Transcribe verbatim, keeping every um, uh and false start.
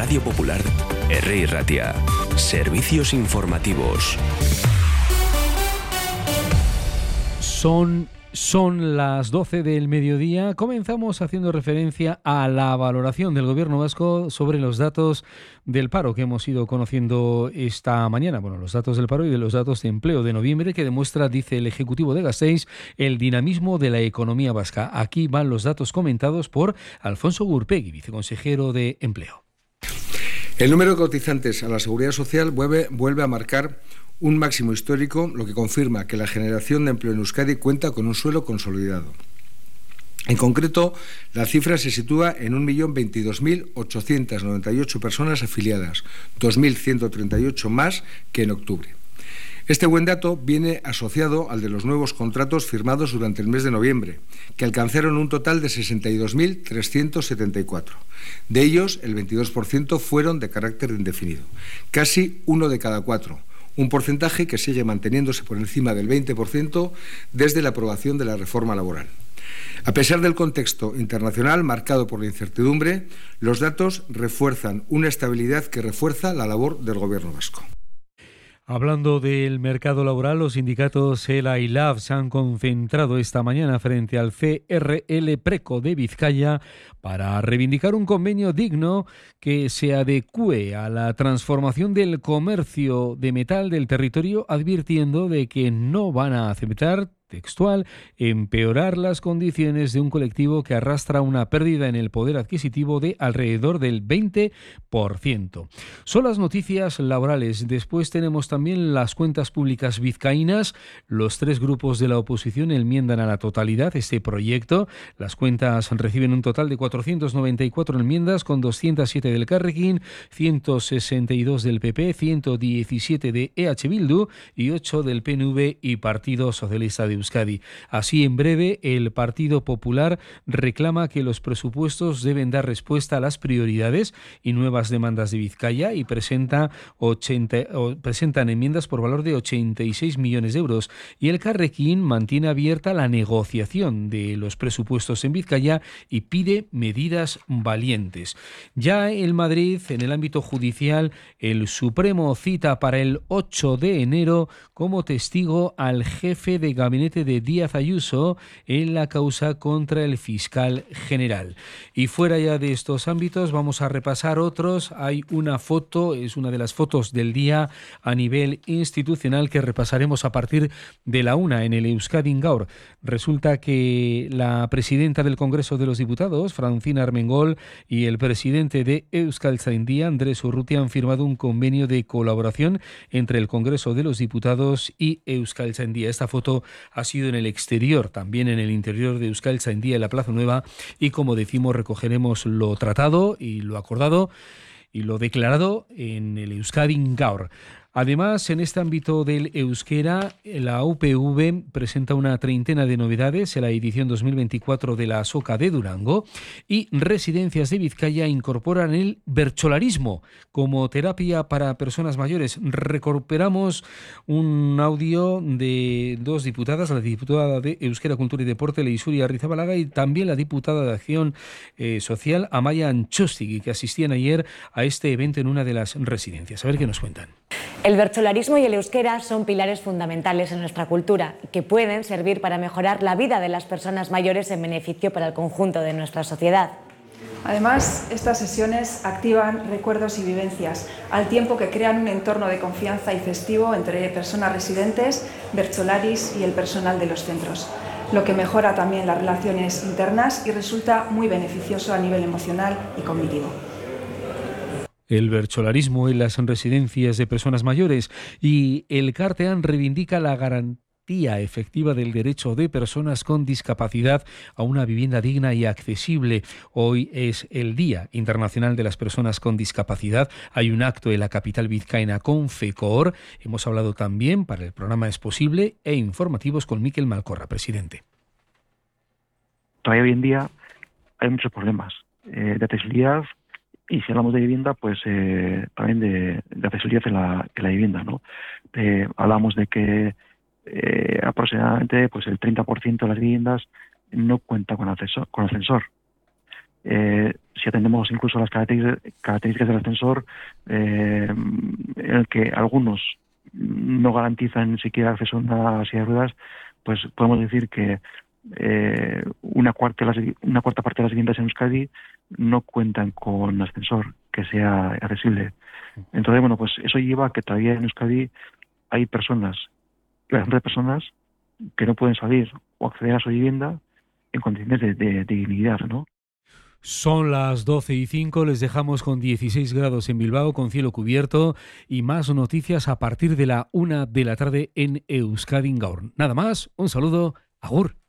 Radio Popular, R I Ratia. Servicios informativos. Son... Son las doce del mediodía. Comenzamos haciendo referencia a la valoración del Gobierno vasco sobre los datos del paro que hemos ido conociendo esta mañana. Bueno, los datos del paro y de los datos de empleo de noviembre, que demuestra, dice el Ejecutivo de Gasteiz, el dinamismo de la economía vasca. Aquí van los datos comentados por Alfonso Gurpegui, viceconsejero de Empleo. El número de cotizantes a la Seguridad Social vuelve, vuelve a marcar un máximo histórico, lo que confirma que la generación de empleo en Euskadi cuenta con un suelo consolidado. En concreto, la cifra se sitúa en un millón veintidós mil ochocientas noventa y ocho personas afiliadas, dos mil ciento treinta y ocho más que en octubre. Este buen dato viene asociado al de los nuevos contratos firmados durante el mes de noviembre, que alcanzaron un total de sesenta y dos mil trescientos setenta y cuatro. De ellos, el veintidós por ciento fueron de carácter indefinido, casi uno de cada cuatro. Un porcentaje que sigue manteniéndose por encima del veinte por ciento desde la aprobación de la reforma laboral. A pesar del contexto internacional marcado por la incertidumbre, los datos refuerzan una estabilidad que refuerza la labor del Gobierno vasco. Hablando del mercado laboral, los sindicatos ELA y LAB se han concentrado esta mañana frente al C R L Preco de Vizcaya para reivindicar un convenio digno que se adecue a la transformación del comercio de metal del territorio, advirtiendo de que no van a aceptar, textual, empeorar las condiciones de un colectivo que arrastra una pérdida en el poder adquisitivo de alrededor del veinte por ciento. Son las noticias laborales. Después tenemos también las cuentas públicas vizcaínas. Los tres grupos de la oposición enmiendan a la totalidad este proyecto. Las cuentas reciben un total de cuatrocientas noventa y cuatro enmiendas, con doscientas siete del Carrequín, ciento sesenta y dos del P P, ciento diecisiete de E H Bildu y ocho del P N V y Partido Socialista de Euskadi. Así, en breve, el Partido Popular reclama que los presupuestos deben dar respuesta a las prioridades y nuevas demandas de Vizcaya y presenta ochenta, o, presentan enmiendas por valor de ochenta y seis millones de euros. Y el Carrequín mantiene abierta la negociación de los presupuestos en Vizcaya y pide medidas valientes. Ya en Madrid, en el ámbito judicial, el Supremo cita para el ocho de enero como testigo al jefe de gabinete de Díaz Ayuso en la causa contra el fiscal general. Y fuera ya de estos ámbitos, vamos a repasar otros. Hay una foto, es una de las fotos del día a nivel institucional que repasaremos a partir de la una en el Euskadi Gaur. Resulta que la presidenta del Congreso de los Diputados, Francina Armengol, y el presidente de Euskaltzaindia, Andrés Urrutia, han firmado un convenio de colaboración entre el Congreso de los Diputados y Euskaltzaindia. Esta foto ha sido en el exterior, también en el interior de Euskaltzaindia, en la Plaza Nueva, y como decimos, recogeremos lo tratado y lo acordado y lo declarado en el Euskadi Gaur. Además, en este ámbito del euskera, la U P V presenta una treintena de novedades en la edición dos mil veinticuatro de la Asoka de Durango, y Residencias de Vizcaya incorporan el bercholarismo como terapia para personas mayores. Recuperamos un audio de dos diputadas, la diputada de Euskera, Cultura y Deporte, Leisuri Arrizabalaga, y también la diputada de Acción eh, Social, Amaia Antxostegui, que asistían ayer a este evento en una de las residencias. A ver qué nos cuentan. El bercholarismo y el euskera son pilares fundamentales en nuestra cultura que pueden servir para mejorar la vida de las personas mayores en beneficio para el conjunto de nuestra sociedad. Además, estas sesiones activan recuerdos y vivencias, al tiempo que crean un entorno de confianza y festivo entre personas residentes, bercholaris y el personal de los centros, lo que mejora también las relaciones internas y resulta muy beneficioso a nivel emocional y cognitivo. El bercholarismo en las residencias de personas mayores, y el Cartean reivindica la garantía efectiva del derecho de personas con discapacidad a una vivienda digna y accesible. Hoy es el Día Internacional de las Personas con Discapacidad. Hay un acto en la capital vizcaína con FECOR. Hemos hablado también para el programa Es Posible e informativos con Miquel Malcorra, presidente. Todavía hoy en día hay muchos problemas eh, de accesibilidad. Y si hablamos de vivienda, pues eh, también de, de accesibilidad en la, en la vivienda, ¿no? Eh, hablamos de que eh, aproximadamente pues el treinta por ciento de las viviendas no cuenta con ascensor. Con ascensor. Eh, si atendemos incluso a las características del ascensor, eh, en el que algunos no garantizan ni siquiera acceso a una silla de ruedas, pues podemos decir que eh, una, cuarta, una cuarta parte de las viviendas en Euskadi no cuentan con ascensor que sea accesible. Entonces, bueno, pues eso lleva a que todavía en Euskadi hay personas, bastantes personas, que no pueden salir o acceder a su vivienda en condiciones de, de, de dignidad, ¿no? Son las doce y cinco, les dejamos con dieciséis grados en Bilbao, con cielo cubierto, y más noticias a partir de la una de la tarde en Euskadi Gaur. Nada más, un saludo, agur.